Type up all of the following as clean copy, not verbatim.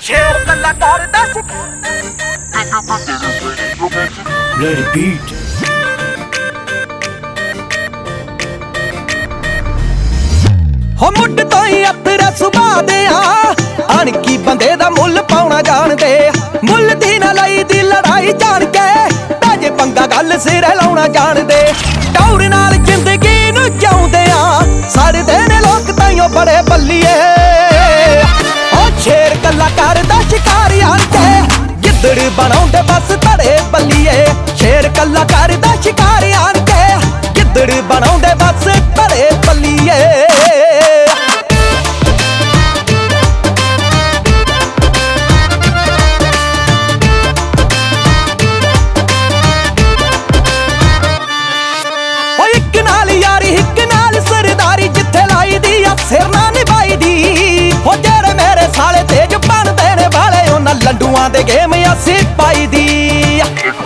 ਸ਼ੇਰ ਕੱਲਾ ਕਰਦਾ ਸੀ Let it beat. ਹੋ ਮੁੱਢ ਤੋਂ ਹੀ ਅਤਰਾ ਸੁਭਾ ਦੇ ਆ ਅਣਕੀ ਬੰਦੇ ਦਾ ਮੁੱਲ ਪਾਉਣਾ ਜਾਣਦੇ ਮੁੱਲ ਦੀ ਨਾ ਲਈ ਦੀ ਲੜਾਈ ਜਾਣ ਕੇ ਤਾਜੇ ਪੰਗਾ ਗੱਲ ਸਿਰੇ ਲਾਉਣਾ ਜਾਣਦੇ ਟੌਰ ਨਾਲ ਜ਼ਿੰਦਗੀ ਨੂੰ ਜਿਉਂਦੇ ਆ ਸੜਦੇ ਨੇ ਲੋਕ ਤਾਈਓ ਬੜੇ ਬੱਲੀਏ ਓ ਸ਼ੇਰ ਕੱਲਾ ਕਰਦਾ ਸ਼ਿਕਾਰੀ ਆਣ ਕੇ ਗਿੱਦੜ ਬਣਾਉਂਦੇ ਬਸ ਧੜੇ ਬੱਲੀਏ ਸ਼ੇਰ ਕੱਲਾ ਕਰਦਾ ਸ਼ਿਕਾਰੀ ਆਣ ਕੇ ਗਿੱਦੜ ਬਣਾਉਂਦੇ ਬਸ ਧੜੇ ਬੱਲੀਏ ਸਿਰ ਨਾ ਨਿਭਾਈ ਦੀ ਹੋ ਜਿਹੜੇ ਮੇਰੇ ਸਾਲੇ ਤੇਜ ਬਣਦੇ ਨੇ ਵਾਲੇ ਉਹਨਾਂ ਲੰਡੂਆਂ ਦੇ ਗੇਮ ਅਸੀਂ ਪਾਈ ਦੀ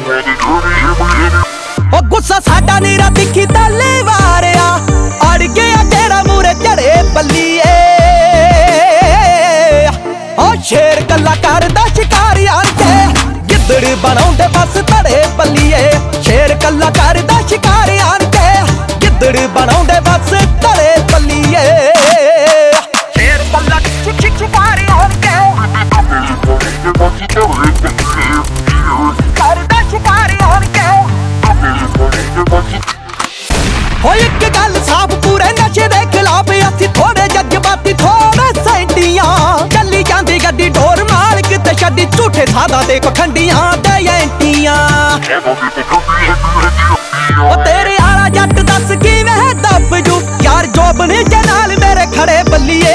ਉਹ ਗੁੱਸਾ ਸਾਡਾ ਨੀਰਾ ਤਿੱਖੀ ਤਾਲੇ ਵਾਰਿਆ ਅੜ ਗਿਆ ਜਿਹੜਾ ਮੂਰੇ ਝੜੇ ਬੱਲੀਏ ਉਹ ਸ਼ੇਰ ਕੱਲਾ ਕਰਦਾ ਸ਼ਿਕਾਰੀ ਆਣ ਕੇ ਗਿੱਦੜ ਬਣਾਉਂਦੇ ਬਸ ਧੜੇ ਬੱਲੀਏ ਸ਼ੇਰ ਕੱਲਾ ਕਰਦਾ ਸ਼ਿਕਾਰੀ ਆਣ ਕੇ ਗਿੱਦੜ ਬਣਾਉਂਦੇ ਬਸ ਧੜੇ ਬੱਲੀਏ ਹੋ ਇੱਕ ਗੱਲ ਸਾਫ ਪੂਰੇ ਨਸ਼ੇ ਦੇ ਖਿਲਾਫ ਅਸੀਂ ਥੋੜੇ ਜਜ਼ਬਾਤੀ ਥੋੜੇ ਸੈਂਟੀਆਂ ਚੱਲੀ ਜਾਂਦੀ ਗੱਡੀ ਢੋਰ ਮਾਲਕ ਤੇ ਛੱਡੀ ਝੂਠੇ ਸਾਦਾ ਤੇ ਪਖੰਡੀਆਂ ਤੇ ਐਂਟੀਆਂ ਉਹ ਤੇਰੇ ਆਲਾ ਜੱਟ ਦੱਸ ਕਿਵੇਂ ਦੱਬ ਜੂ ਯਾਰ ਜੋਬ ਨੇ ਜਨਾਲ ਮੇਰੇ ਖੜੇ ਬੱਲੀਏ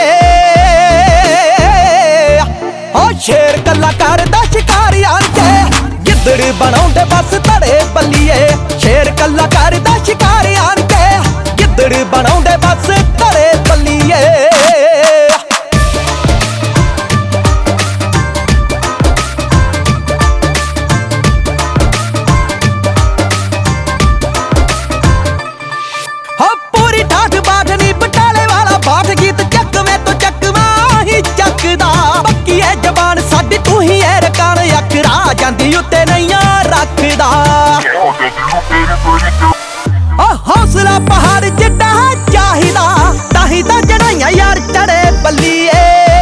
ਓ ਸ਼ੇਰ ਕੱਲਾ ਕਰਦਾ ਸ਼ਿਕਾਰੀ ਆਣ ਕੇ ਗਿੱਦੜ ਬਣਾਉਂਦੇ ਬਸ ਧੜੇ ਬੱਲੀਏ ਸ਼ੇਰ ਕੱਲਾ ਕਰਦਾ ਸ਼ਿਕਾਰੀ ਆਣ ਕੇ ਗਿੱਦੜ ਬਣਾਉਂਦੇ ਬਸ ਧੜੇ ਬੱਲੀਏ ਜਾਂਦੀ ਉੱਤੇ ਨਈਆਂ ਰੱਖਦਾ ਹੌਸਲਾ ਪਹਾੜ ਜਿੱਡਾ ਚਾਹੀਦਾ ਤਾਹੀ ਤਾਂ ਚੜਾਈਆਂ ਯਾਰ ਚੜੇ ਬੱਲੀਏ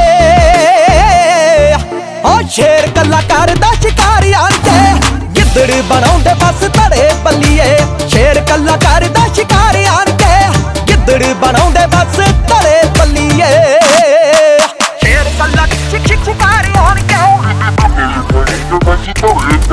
ਓ ਸ਼ੇਰ ਕੱਲਾ ਕਰਦਾ ਸ਼ਿਕਾਰੀ ਆਣ ਕੇ ਗਿੱਦੜ ਬਣਾਉਂਦੇ ਬਸ ਧੜੇ ਬੱਲੀਏ ਸ਼ੇਰ ਕੱਲਾ ਕਰਦਾ ਸ਼ਿਕਾਰੀ ਆਣ ਕੇ ਗਿੱਦੜ ਬਣਾਉਂਦੇ ਬਸ ਧੜੇ ਬੱਲੀਏ ਸ਼ੇਰ ਕੱਲਾ ਸ਼ਿਕਾਰੀ ਆਣ ਕੇ